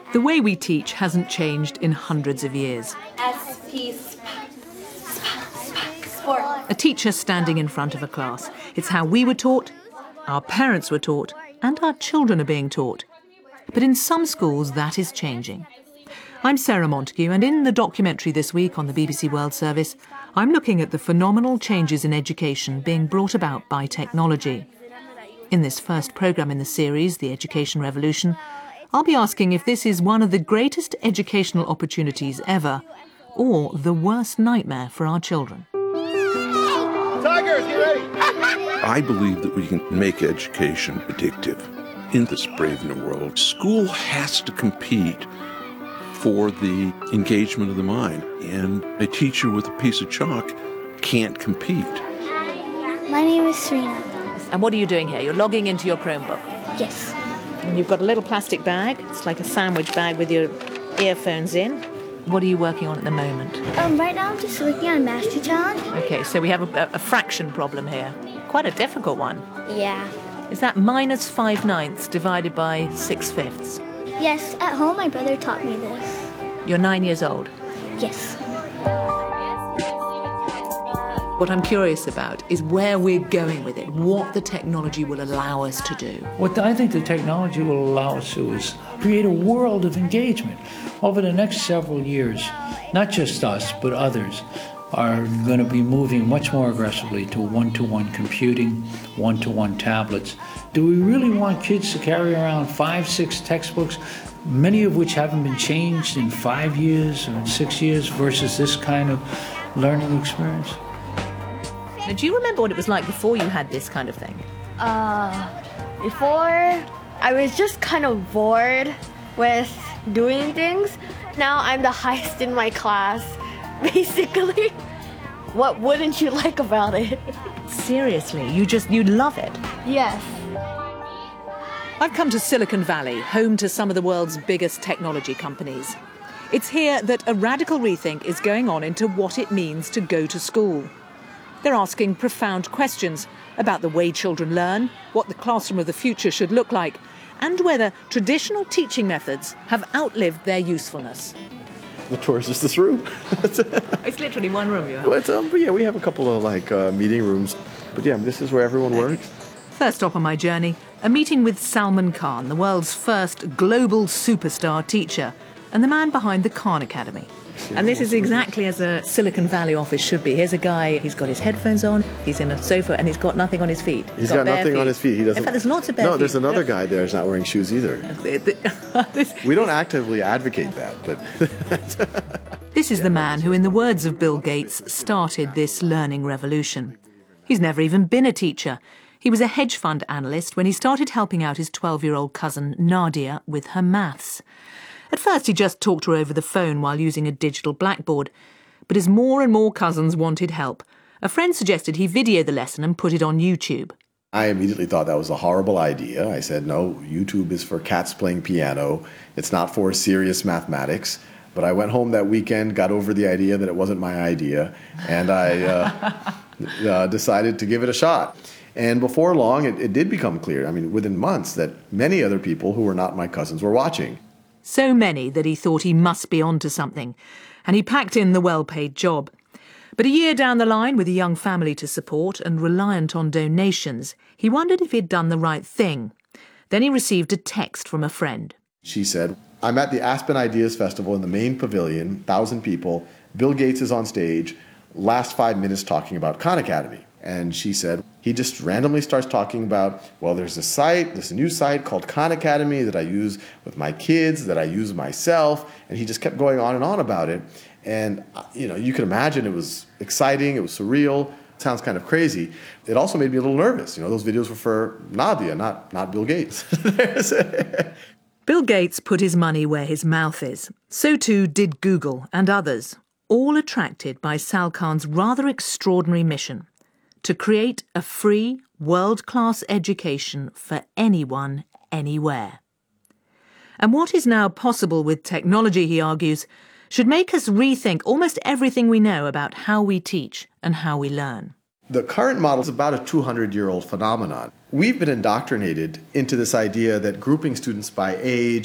The way we teach hasn't changed in hundreds of years. Sport. A teacher standing in front of a class. It's how we were taught, our parents were taught, and our children are being taught. But in some schools, that is changing. I'm Sarah Montague, and in the documentary this week on the BBC World Service, I'm looking at the phenomenal changes in education being brought about by technology. In this first programme in the series, The Education Revolution, I'll be asking if this is one of the greatest educational opportunities ever, or the worst nightmare for our children. Tigers, get ready! I believe that we can make education addictive. In this brave new world, school has to compete for the engagement of the mind, and a teacher with a piece of chalk can't compete. My name is Serena. And what are you doing here? You're logging into your Chromebook. Yes. And you've got a little plastic bag. It's like a sandwich bag with your earphones in. What are you working on at the moment? Right now I'm just working on Master Challenge. OK, so we have a fraction problem here. Quite a difficult one. Yeah. Is that minus 5/9 divided by 6/5? Yes, at home my brother taught me this. You're 9 years old. Yes. What I'm curious about is where we're going with it, what the technology will allow us to do. What I think the technology will allow us to is create a world of engagement. Over the next several years, not just us, but others, are going to be moving much more aggressively to one-to-one computing, one-to-one tablets. Do we really want kids to carry around 5, 6 textbooks, many of which haven't been changed in 5 years or 6 years, versus this kind of learning experience? Now, do you remember what it was like before you had this kind of thing? Before, I was just kind of bored with doing things. Now I'm the highest in my class, basically. What wouldn't you like about it? Seriously, you love it? Yes. I've come to Silicon Valley, home to some of the world's biggest technology companies. It's here that a radical rethink is going on into what it means to go to school. They're asking profound questions about the way children learn, what the classroom of the future should look like, and whether traditional teaching methods have outlived their usefulness. The tour is just this room. It's literally one room you have. But yeah, we have a couple of meeting rooms. But yeah, this is where everyone works. First stop on my journey, a meeting with Salman Khan, the world's first global superstar teacher, and the man behind the Khan Academy. And this is exactly as a Silicon Valley office should be. Here's a guy, he's got his headphones on, he's in a sofa, and he's got nothing on his feet. He's got nothing on his feet. He doesn't. In fact, there's lots of bare feet. No, there's another guy there who's not wearing shoes either. We don't actively advocate that, but... This is the man who, in the words of Bill Gates, started this learning revolution. He's never even been a teacher. He was a hedge fund analyst when he started helping out his 12-year-old cousin, Nadia, with her maths. At first, he just talked to her over the phone while using a digital blackboard. But as more and more cousins wanted help, a friend suggested he video the lesson and put it on YouTube. I immediately thought that was a horrible idea. I said, no, YouTube is for cats playing piano. It's not for serious mathematics. But I went home that weekend, got over the idea that it wasn't my idea, and I decided to give it a shot. And before long, it did become clear, within months, that many other people who were not my cousins were watching. So many that he thought he must be onto something, and he packed in the well-paid job. But a year down the line, with a young family to support and reliant on donations, he wondered if he'd done the right thing. Then he received a text from a friend. She said, I'm at the Aspen Ideas Festival in the main pavilion, 1,000 people. Bill Gates is on stage, last 5 minutes talking about Khan Academy. And she said, he just randomly starts talking about, well, there's a new site called Khan Academy that I use with my kids, that I use myself. And he just kept going on and on about it. And, you can imagine it was exciting, it was surreal, it sounds kind of crazy. It also made me a little nervous. Those videos were for Nadia, not Bill Gates. Bill Gates put his money where his mouth is. So too did Google and others, all attracted by Sal Khan's rather extraordinary mission to create a free, world-class education for anyone, anywhere. And what is now possible with technology, he argues, should make us rethink almost everything we know about how we teach and how we learn. The current model is about a 200-year-old phenomenon. We've been indoctrinated into this idea that grouping students by age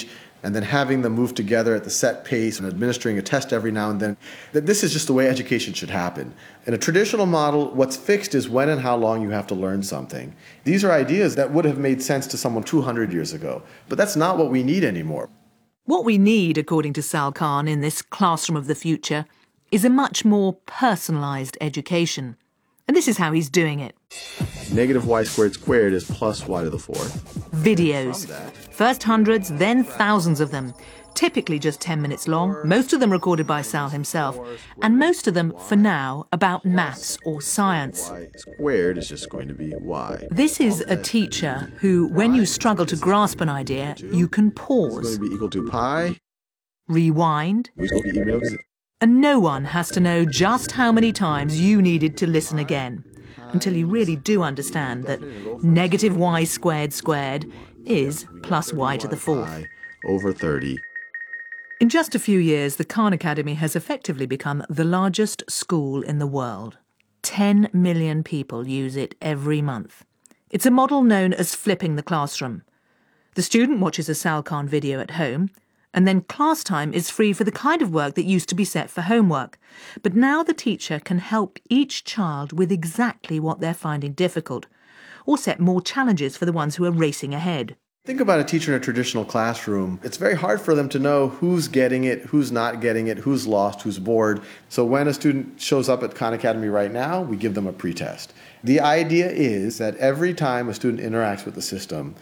and then having them move together at the set pace and administering a test every now and then. That this is just the way education should happen. In a traditional model, what's fixed is when and how long you have to learn something. These are ideas that would have made sense to someone 200 years ago, but that's not what we need anymore. What we need, according to Sal Khan, in this classroom of the future, is a much more personalised education. And this is how he's doing it. Negative y squared squared is plus y to the fourth. Videos. First hundreds, then thousands of them. Typically just 10 minutes long, most of them recorded by Sal himself, and most of them, for now, about maths or science. Y squared is just going to be y. This is a teacher who, when you struggle to grasp an idea, you can It's pause, going to be equal to pi. rewind, Which will be equal to and no one has to know just how many times you needed to listen again, until you really do understand that negative y squared squared is plus y to the fourth. pi over 30. In just a few years, the Khan Academy has effectively become the largest school in the world. 10 million people use it every month. It's a model known as flipping the classroom. The student watches a Sal Khan video at home, and then class time is free for the kind of work that used to be set for homework. But now the teacher can help each child with exactly what they're finding difficult, or set more challenges for the ones who are racing ahead. Think about a teacher in a traditional classroom. It's very hard for them to know who's getting it, who's not getting it, who's lost, who's bored. So when a student shows up at Khan Academy right now, we give them a pretest. The idea is that every time a student interacts with the system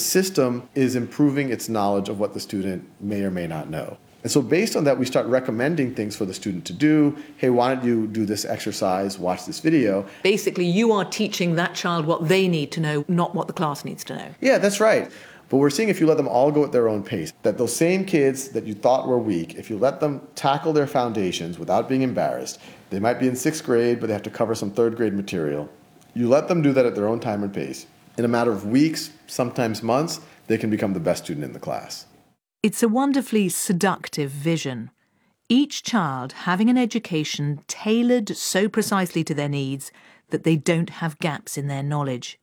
is improving its knowledge of what the student may or may not know. And so based on that, we start recommending things for the student to do. Hey, why don't you do this exercise, watch this video. Basically, you are teaching that child what they need to know, not what the class needs to know. Yeah, that's right. But we're seeing if you let them all go at their own pace, that those same kids that you thought were weak, if you let them tackle their foundations without being embarrassed, they might be in 6th grade, but they have to cover some 3rd grade material. You let them do that at their own time and pace. In a matter of weeks, sometimes months, they can become the best student in the class. It's a wonderfully seductive vision. Each child having an education tailored so precisely to their needs that they don't have gaps in their knowledge.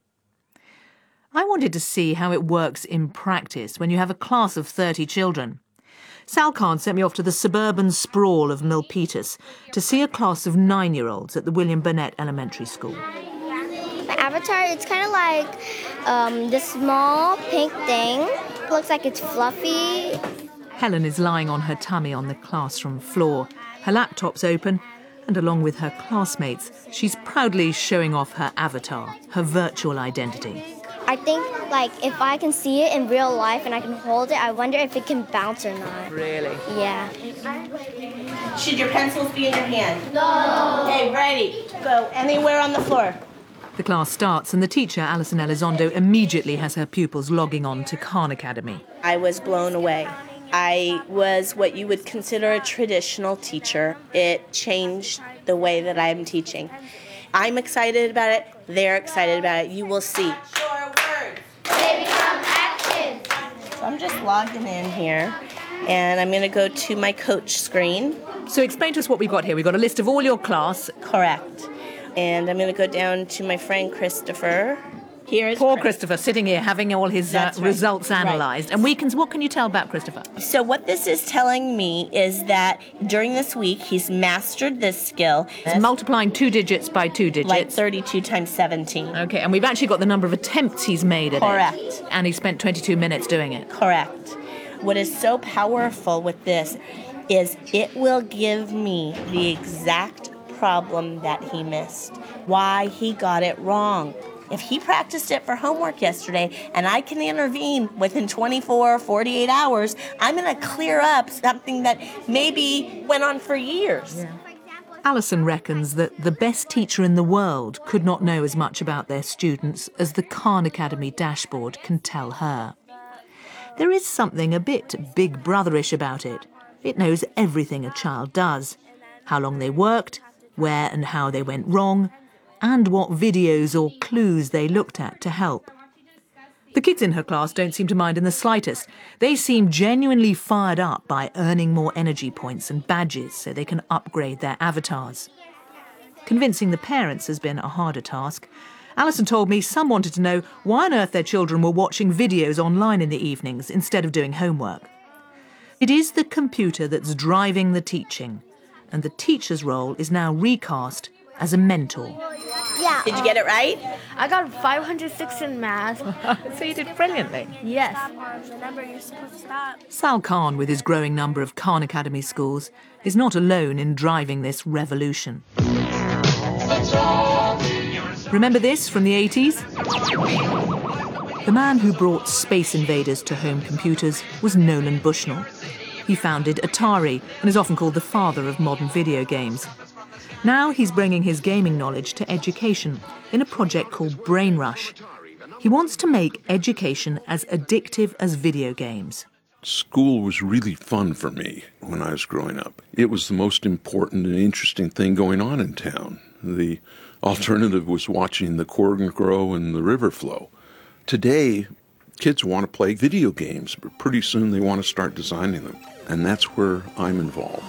I wanted to see how it works in practice when you have a class of 30 children. Sal Khan sent me off to the suburban sprawl of Milpitas to see a class of 9-year-olds at the William Burnett Elementary School. My avatar, it's kind of like this small pink thing. It looks like it's fluffy. Helen is lying on her tummy on the classroom floor. Her laptop's open, and along with her classmates, she's proudly showing off her avatar, her virtual identity. I think, like, if I can see it in real life and I can hold it, I wonder if it can bounce or not. Really? Yeah. Should your pencils be in your hand? No. Okay, ready. Go anywhere on the floor. The class starts and the teacher, Alison Elizondo, immediately has her pupils logging on to Khan Academy. I was blown away. I was what you would consider a traditional teacher. It changed the way that I'm teaching. I'm excited about it. They're excited about it. You will see. They become actions. So I'm just logging in here, and I'm going to go to my coach screen. So explain to us what we've got here. We've got a list of all your class. Correct. And I'm going to go down to my friend Christopher. Here is Poor Christopher sitting here having all his That's right. results Right. analysed. And what can you tell about Christopher? So what this is telling me is that during this week, he's mastered this skill. It's multiplying 2 digits by 2 digits. Like 32 times 17. Okay, and we've actually got the number of attempts he's made at Correct. it. And he spent 22 minutes doing it. Correct. What is so powerful with this is it will give me the exact problem that he missed, why he got it wrong. If he practiced it for homework yesterday and I can intervene within 24 or 48 hours, I'm going to clear up something that maybe went on for years. Yeah. Alison reckons that the best teacher in the world could not know as much about their students as the Khan Academy dashboard can tell her. There is something a bit big brotherish about it. It knows everything a child does, how long they worked, where and how they went wrong, and what videos or clues they looked at to help. The kids in her class don't seem to mind in the slightest. They seem genuinely fired up by earning more energy points and badges so they can upgrade their avatars. Convincing the parents has been a harder task. Alison told me some wanted to know why on earth their children were watching videos online in the evenings instead of doing homework. It is the computer that's driving the teaching, and the teacher's role is now recast as a mentor. Yeah. Did you get it right? I got 506 in math. So you did brilliantly. Yes. Remember, you're supposed to stop. Sal Khan, with his growing number of Khan Academy schools, is not alone in driving this revolution. Remember this from the 80s? The man who brought Space Invaders to home computers was Nolan Bushnell. He founded Atari and is often called the father of modern video games. Now he's bringing his gaming knowledge to education in a project called Brain Rush. He wants to make education as addictive as video games. School was really fun for me when I was growing up. It was the most important and interesting thing going on in town. The alternative was watching the corn grow and the river flow. Today, kids want to play video games, but pretty soon they want to start designing them. And that's where I'm involved.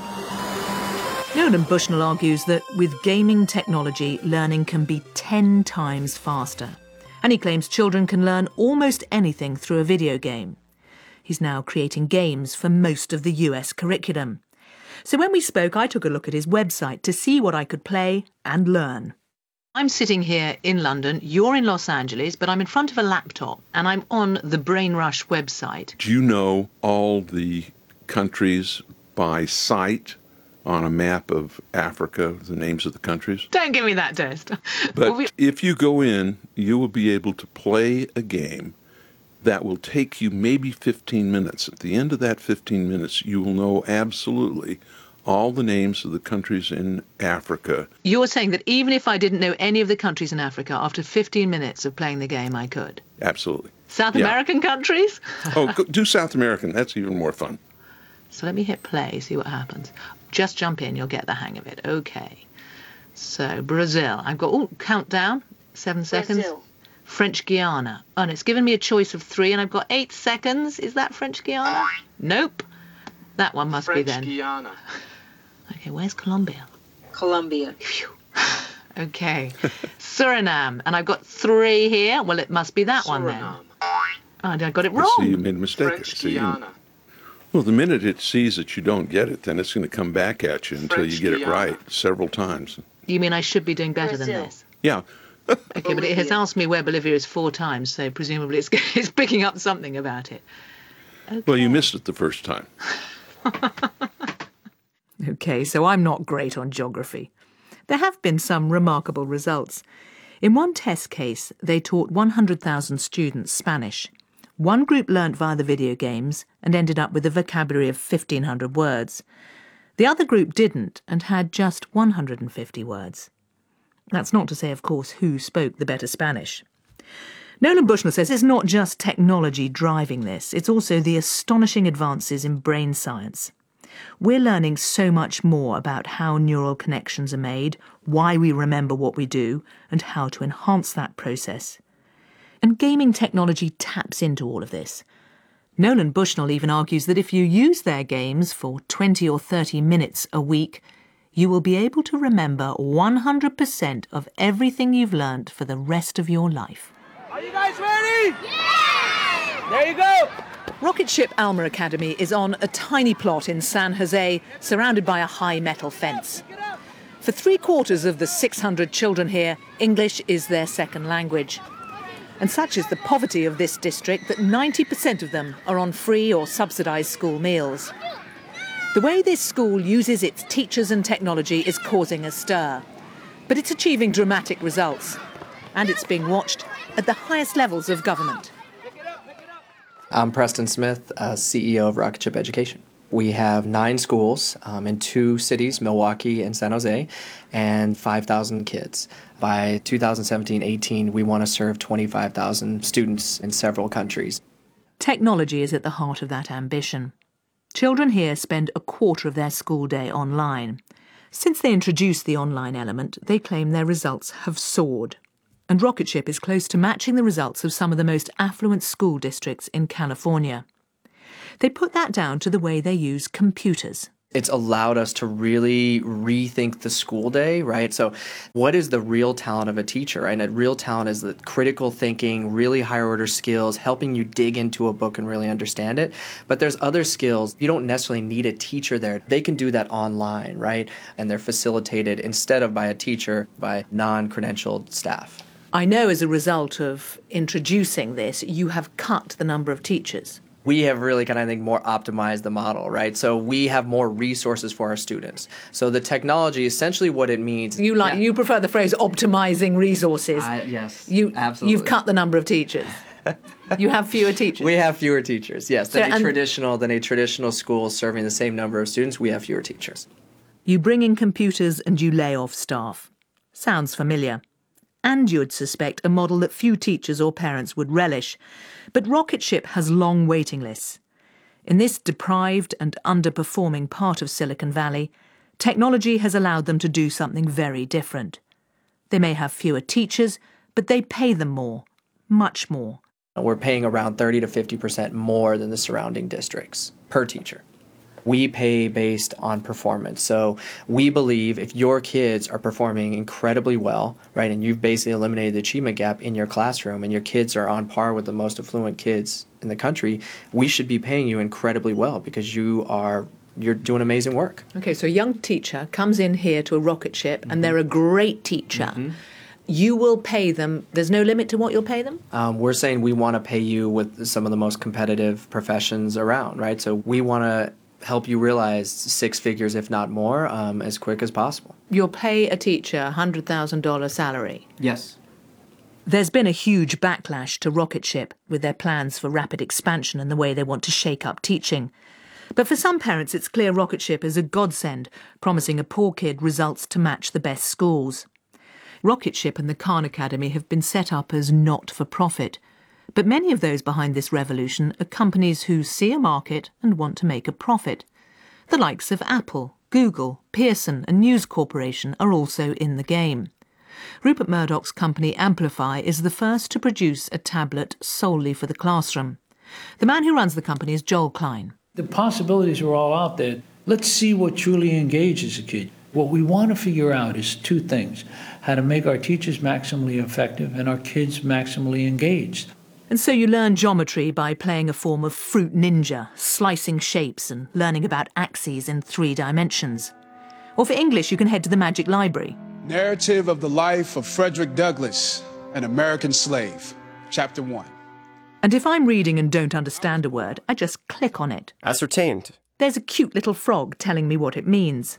Nolan Bushnell argues that with gaming technology, learning can be 10 times faster. And he claims children can learn almost anything through a video game. He's now creating games for most of the US curriculum. So when we spoke, I took a look at his website to see what I could play and learn. I'm sitting here in London, you're in Los Angeles, but I'm in front of a laptop and I'm on the Brain Rush website. Do you know all the countries by sight on a map of Africa, the names of the countries? Don't give me that test. But if you go in, you will be able to play a game that will take you maybe 15 minutes. At the end of that 15 minutes, you will know absolutely all the names of the countries in Africa. You're saying that even if I didn't know any of the countries in Africa, after 15 minutes of playing the game, I could? Absolutely. South American countries? Do South American. That's even more fun. So let me hit play, see what happens. Just jump in, you'll get the hang of it. Okay. So, Brazil. I've got, countdown, 7 seconds. Brazil. French Guiana. Oh, and it's given me a choice of 3, and I've got 8 seconds. Is that French Guiana? Nope. That one must be then. French Guiana. Okay, where's Colombia? Colombia. Phew. Okay. Suriname. And I've got 3 here. Well, it must be that one then. Suriname. Oh, I got it wrong. See, you made a mistake. French Guiana. Well, the minute it sees that you don't get it, then it's going to come back at you until you get it right several times. You mean I should be doing better than Brazil. this? Yeah. Okay, but it has asked me where Bolivia is 4 times, so presumably it's picking up something about it. Okay. Well, you missed it the first time. Okay, so I'm not great on geography. There have been some remarkable results. In one test case, they taught 100,000 students Spanish. One group learnt via the video games and ended up with a vocabulary of 1,500 words. The other group didn't and had just 150 words. That's not to say, of course, who spoke the better Spanish. Nolan Bushnell says it's not just technology driving this, it's also the astonishing advances in brain science. We're learning so much more about how neural connections are made, why we remember what we do, and how to enhance that process. And gaming technology taps into all of this. Nolan Bushnell even argues that if you use their games for 20 or 30 minutes a week, you will be able to remember 100% of everything you've learnt for the rest of your life. Are you guys ready? Yeah! There you go! Rocket Ship Alma Academy is on a tiny plot in San Jose, surrounded by a high metal fence. For 3/4 of the 600 children here, English is their second language. And such is the poverty of this district that 90% of them are on free or subsidised school meals. The way this school uses its teachers and technology is causing a stir. But it's achieving dramatic results. And it's being watched at the highest levels of government. I'm Preston Smith, CEO of Rocket Ship Education. We have 9 schools in 2 cities, Milwaukee and San Jose, and 5,000 kids. By 2017-18, we want to serve 25,000 students in several countries. Technology is at the heart of that ambition. Children here spend 1/4 of their school day online. Since they introduced the online element, they claim their results have soared. And Rocket Ship is close to matching the results of some of the most affluent school districts in California. They put that down to the way they use computers. It's allowed us to really rethink the school day, right? So what is the real talent of a teacher, right? And a real talent is the critical thinking, really higher order skills, helping you dig into a book and really understand it. But there's other skills. You don't necessarily need a teacher there. They can do that online, right? And they're facilitated instead of by a teacher, by non-credentialed staff. I know as a result of introducing this, you have cut the number of teachers. We have really kind of, I think, more optimized the model, right? So we have more resources for our students. So the technology, essentially what it means... You prefer the phrase optimizing resources. Yes, absolutely. You've cut the number of teachers. You have fewer teachers. We have fewer teachers, yes. Than a traditional school serving the same number of students, we have fewer teachers. You bring in computers and you lay off staff. Sounds familiar. And you'd suspect a model that few teachers or parents would relish. But Rocketship has long waiting lists. In this deprived and underperforming part of Silicon Valley, technology has allowed them to do something very different. They may have fewer teachers, but they pay them more, much more. We're paying around 30 to 50% more than the surrounding districts per teacher. We pay based on performance. So we believe if your kids are performing incredibly well, right, and you've basically eliminated the achievement gap in your classroom and your kids are on par with the most affluent kids in the country, we should be paying you incredibly well because you're doing amazing work. Okay, so a young teacher comes in here to a Rocketship and they're a great teacher. You will pay them. There's no limit to what you'll pay them? We're saying we want to pay you with some of the most competitive professions around, right? So we want to help you realize 6 figures, if not more, as quick as possible. You'll pay a teacher $100,000 salary? Yes. There's been a huge backlash to Rocketship with their plans for rapid expansion and the way they want to shake up teaching. But for some parents, it's clear Rocketship is a godsend, promising a poor kid results to match the best schools. Rocketship and the Khan Academy have been set up as not-for-profit. But many of those behind this revolution are companies who see a market and want to make a profit. The likes of Apple, Google, Pearson and News Corporation are also in the game. Rupert Murdoch's company Amplify is the first to produce a tablet solely for the classroom. The man who runs the company is Joel Klein. The possibilities are all out there. Let's see what truly engages a kid. What we want to figure out is 2 things: how to make our teachers maximally effective and our kids maximally engaged. And so you learn geometry by playing a form of Fruit Ninja, slicing shapes and learning about axes in 3 dimensions. Or for English, you can head to the Magic Library. Narrative of the life of Frederick Douglass, an American slave, Chapter 1. And if I'm reading and don't understand a word, I just click on it. Ascertained. There's a cute little frog telling me what it means.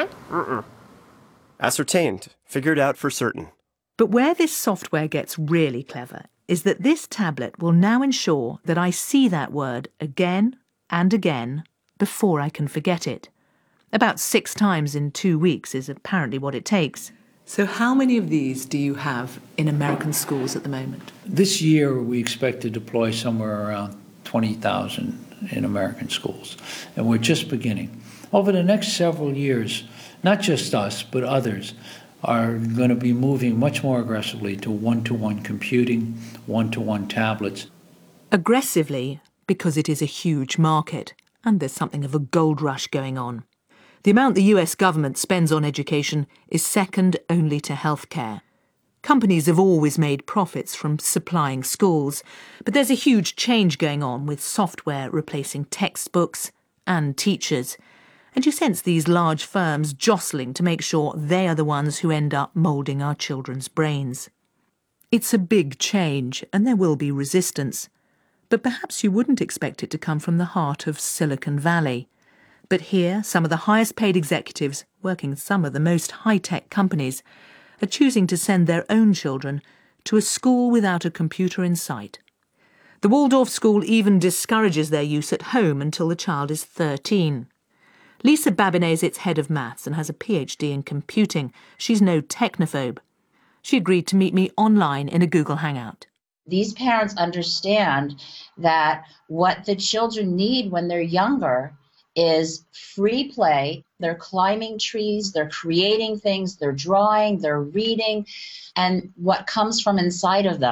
Ascertained. Figured out for certain. But where this software gets really clever is that this tablet will now ensure that I see that word again and again before I can forget it. About 6 times in 2 weeks is apparently what it takes. So how many of these do you have in American schools at the moment? This year we expect to deploy somewhere around 20,000 in American schools, and we're just beginning. Over the next several years, not just us, but others, are going to be moving much more aggressively to one-to-one computing, one-to-one tablets. Aggressively, because it is a huge market, and there's something of a gold rush going on. The amount the US government spends on education is second only to healthcare. Companies have always made profits from supplying schools, but there's a huge change going on with software replacing textbooks and teachers. And you sense these large firms jostling to make sure they are the ones who end up moulding our children's brains. It's a big change, and there will be resistance. But perhaps you wouldn't expect it to come from the heart of Silicon Valley. But here, some of the highest-paid executives, working in some of the most high-tech companies, are choosing to send their own children to a school without a computer in sight. The Waldorf school even discourages their use at home until the child is 13. Lisa Babinet is its head of maths and has a PhD in computing. She's no technophobe. She agreed to meet me online in a Google Hangout. These parents understand that what the children need when they're younger is free play. They're climbing trees, they're creating things, they're drawing, they're reading, and what comes from inside of them.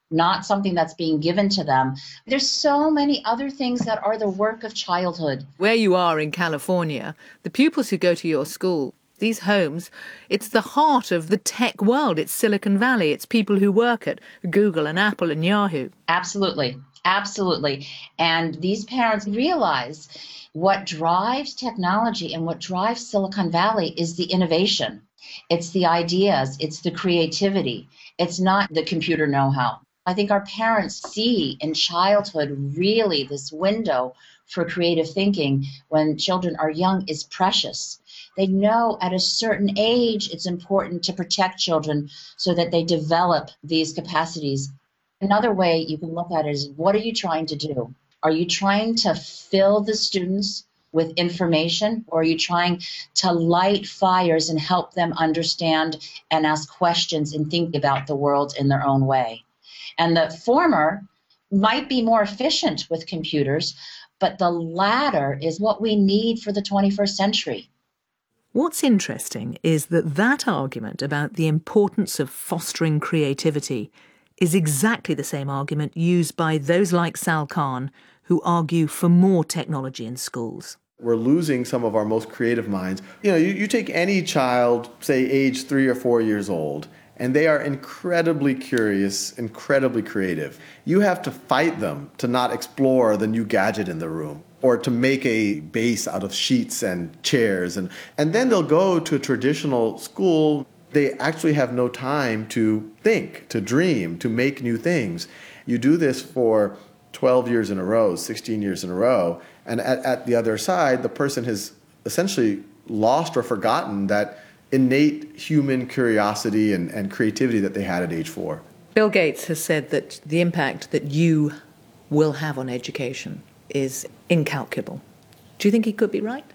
not something that's being given to them. There's so many other things that are the work of childhood. Where you are in California, the pupils who go to your school, these homes, it's the heart of the tech world. It's Silicon Valley. It's people who work at Google and Apple and Yahoo. Absolutely. Absolutely. And these parents realize what drives technology and what drives Silicon Valley is the innovation. It's the ideas. It's the creativity. It's not the computer know-how. I think our parents see in childhood really this window for creative thinking when children are young is precious. They know at a certain age it's important to protect children so that they develop these capacities. Another way you can look at it is, what are you trying to do? Are you trying to fill the students with information, or are you trying to light fires and help them understand and ask questions and think about the world in their own way? And the former might be more efficient with computers, but the latter is what we need for the 21st century. What's interesting is that argument about the importance of fostering creativity is exactly the same argument used by those like Sal Khan who argue for more technology in schools. We're losing some of our most creative minds. You take any child, say age 3 or 4 years old, and they are incredibly curious, incredibly creative. You have to fight them to not explore the new gadget in the room, or to make a base out of sheets and chairs. And then they'll go to a traditional school. They actually have no time to think, to dream, to make new things. You do this for 12 years in a row, 16 years in a row, and at the other side, the person has essentially lost or forgotten that innate human curiosity and creativity that they had at age 4. Bill Gates has said that the impact that you will have on education is incalculable. Do you think he could be right?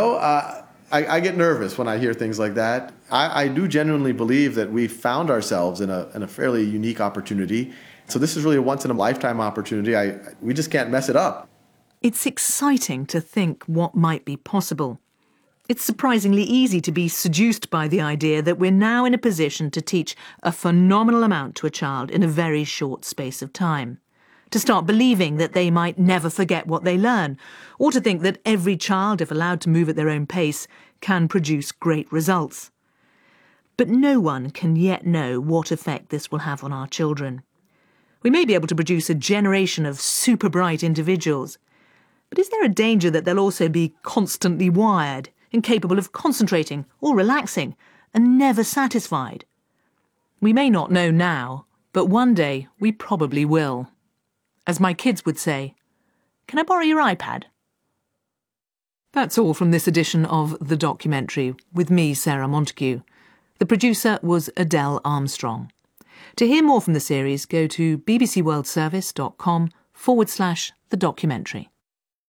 I get nervous when I hear things like that. I do genuinely believe that we found ourselves in a fairly unique opportunity. So this is really a once-in-a-lifetime opportunity. We just can't mess it up. It's exciting to think what might be possible. It's surprisingly easy to be seduced by the idea that we're now in a position to teach a phenomenal amount to a child in a very short space of time. To start believing that they might never forget what they learn, or to think that every child, if allowed to move at their own pace, can produce great results. But no one can yet know what effect this will have on our children. We may be able to produce a generation of super bright individuals, but is there a danger that they'll also be constantly wired, incapable of concentrating or relaxing, and never satisfied? We may not know now, but one day we probably will. As my kids would say, "Can I borrow your iPad?" That's all from this edition of The Documentary, with me, Sarah Montague. The producer was Adele Armstrong. To hear more from the series, go to bbcworldservice.com/the documentary.